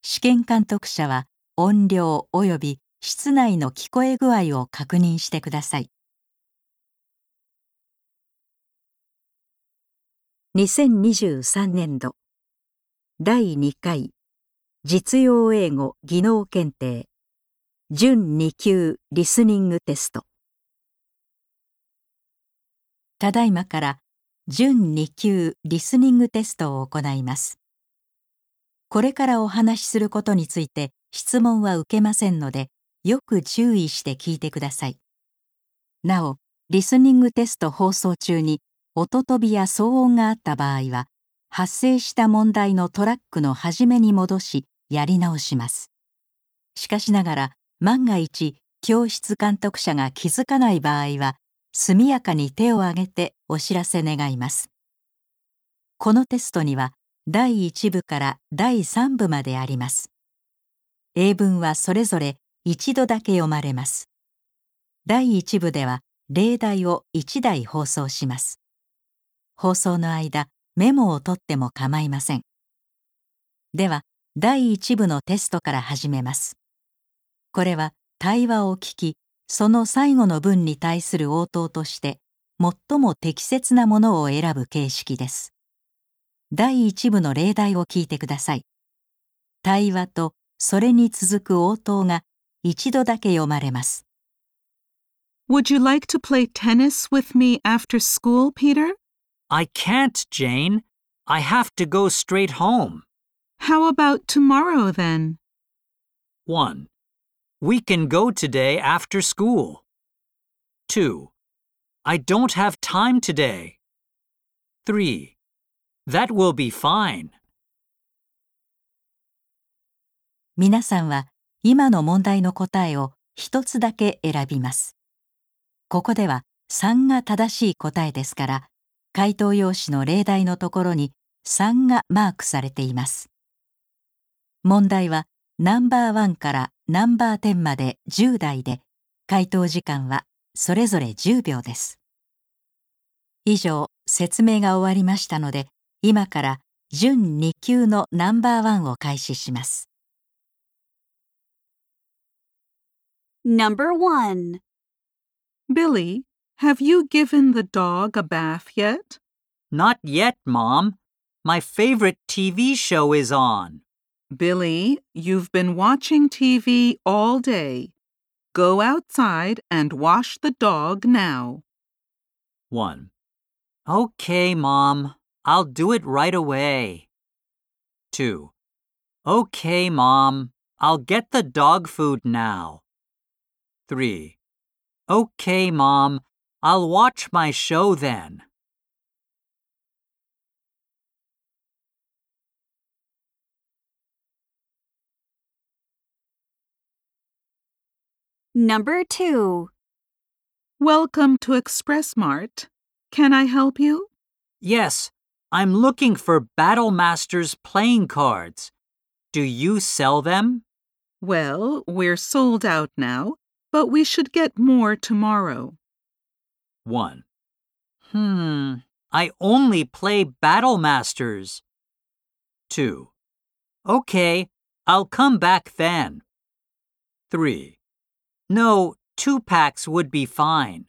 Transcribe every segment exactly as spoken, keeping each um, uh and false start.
試験監督者は音量及び室内の聞こえ具合を確認してください。にせんにじゅうさんねん度だいにかい実用英語技能検定準に級リスニングテスト。ただいまから準に級リスニングテストを行います。これからお話しすることについて質問は受けませんので、よく注意して聞いてください。なお、リスニングテスト放送中に音飛びや騒音があった場合は、発生した問題のトラックの始めに戻し、やり直します。しかしながら、万が一、教室監督者が気づかない場合は、速やかに手を挙げてお知らせ願います。このテストには、だいいち部からだいさん部まであります。英文はそれぞれ一度だけ読まれます。だいいち部では例題をいちだい放送します。放送の間、メモを取っても構いません。では、だいいち部のテストから始めます。これは対話を聞き、その最後の文に対する応答として、最も適切なものを選ぶ形式です。だいいち部の例題を聞いてください。対話とそれに続く応答が一度だけ読まれます。 Would you like to play tennis with me after school, Peter? I can't, Jane. I have to go straight home. How about tomorrow then? one. We can go today after school. two. I don't have time today. three. That will be fine. 皆さんは今の問題の答えを一つだけ選びます。ここではさんが正しい答えですから、回答用紙の例題のところにさんがマークされています。問題はナンバーワンからナンバーテンまでじゅう題で、回答時間はそれぞれじゅうびょうです。以上、説明が終わりましたので、今から準に級のナンバーワンを開始します。 Number one. Billy, have you given the dog a bath yet? Not yet, Mom. My favorite T V show is on. Billy, you've been watching T V all day. Go outside and wash the dog now. one. Okay, Mom. I'll do it right away. two. Okay, Mom. I'll get the dog food now. three. Okay, Mom. I'll watch my show then. Number two. Welcome to Express Mart. Can I help you? Yes, I'm looking for Battle Masters playing cards. Do you sell them? Well, we're sold out now, but we should get more tomorrow. one. Hmm, I only play Battle Masters. two. Okay, I'll come back then. three. No, two packs would be fine.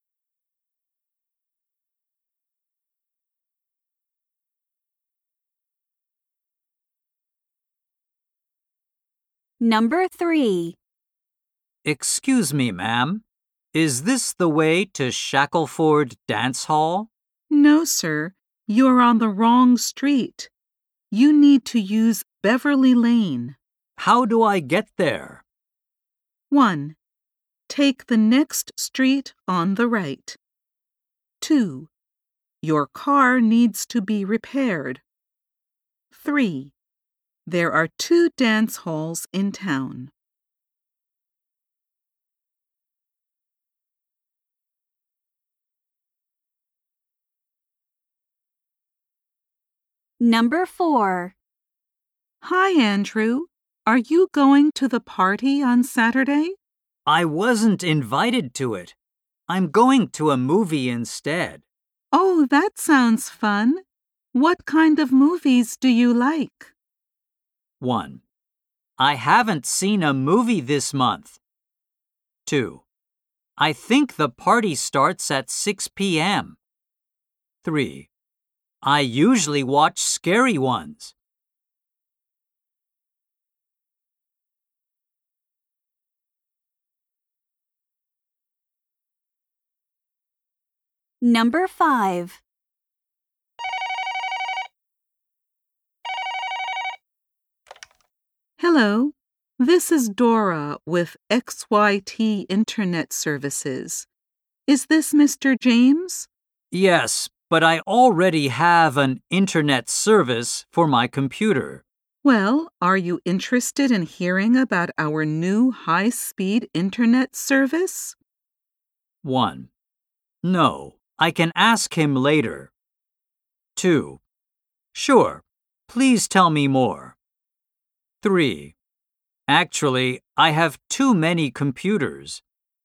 Number three. Excuse me, ma'am. Is this the way to Shackleford Dance Hall? No, sir. You're on the wrong street. You need to use Beverly Lane. How do I get there? one. Take the next street on the right. two. Your car needs to be repaired. three. There are two dance halls in town. Number four. Hi, Andrew. Are you going to the party on Saturday? I wasn't invited to it. I'm going to a movie instead. Oh, that sounds fun. What kind of movies do you like? one. I haven't seen a movie this month. two. I think the party starts at six p.m. three. I usually watch scary ones. Number five. Hello, this is Dora with X Y T Internet Services. Is this Mister James? Yes, but I already have an internet service for my computer. Well, are you interested in hearing about our new high-speed internet service? one. No, I can ask him later. two. Sure, please tell me more. three. Actually, I have too many computers.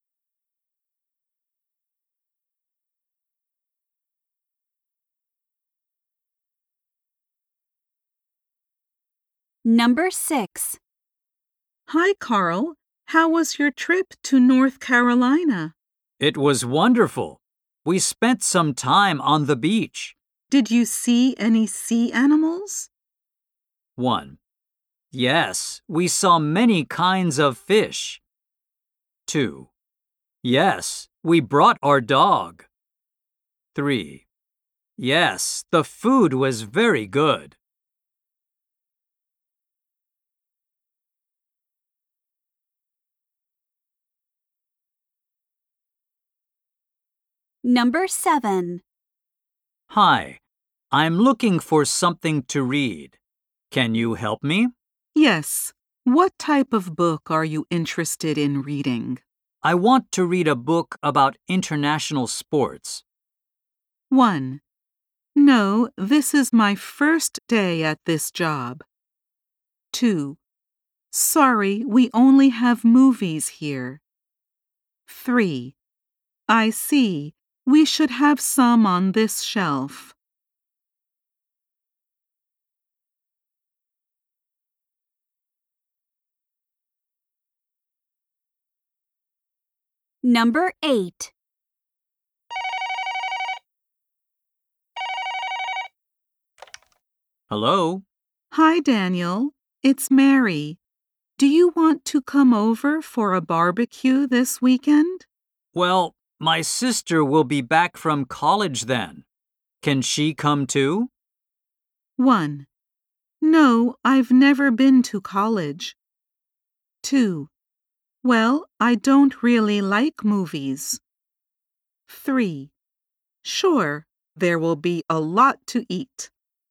Number six. Hi, Carl. How was your trip to North Carolina? It was wonderful. We spent some time on the beach. Did you see any sea animals? one. Yes, we saw many kinds of fish. two. Yes, we brought our dog. three. Yes, the food was very good. Number seven. Hi, I'm looking for something to read. Can you help me? Yes. What type of book are you interested in reading? I want to read a book about international sports. one. No, this is my first day at this job. two. Sorry, we only have movies here. three. I see. We should have some on this shelf. Number eight. Hello? Hi, Daniel. It's Mary. Do you want to come over for a barbecue this weekend? Well, my sister will be back from college then. Can she come too? one. No, I've never been to college. two. Well, I don't really like movies. three. Sure, there will be a lot to eat.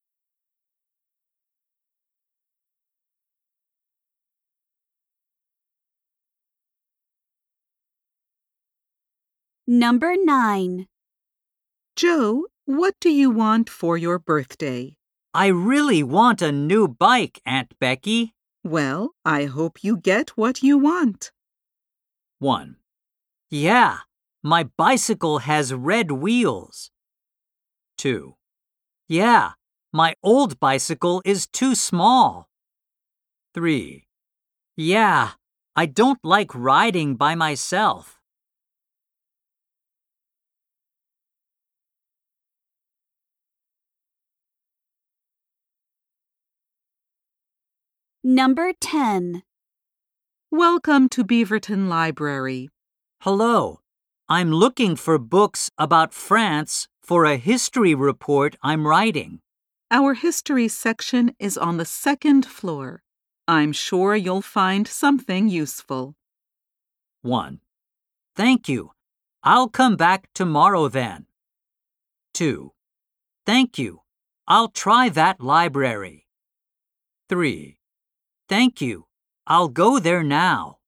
Number nine. Joe, what do you want for your birthday? I really want a new bike, Aunt Becky. Well, I hope you get what you want. one. Yeah, my bicycle has red wheels. two. Yeah, my old bicycle is too small. three. Yeah, I don't like riding by myself. Number ten. Welcome to Beaverton Library. Hello, I'm looking for books about France for a history report I'm writing. Our history section is on the second floor. I'm sure you'll find something useful. one. Thank you. I'll come back tomorrow then. two. Thank you. I'll try that library. three. Thank you. I'll go there now.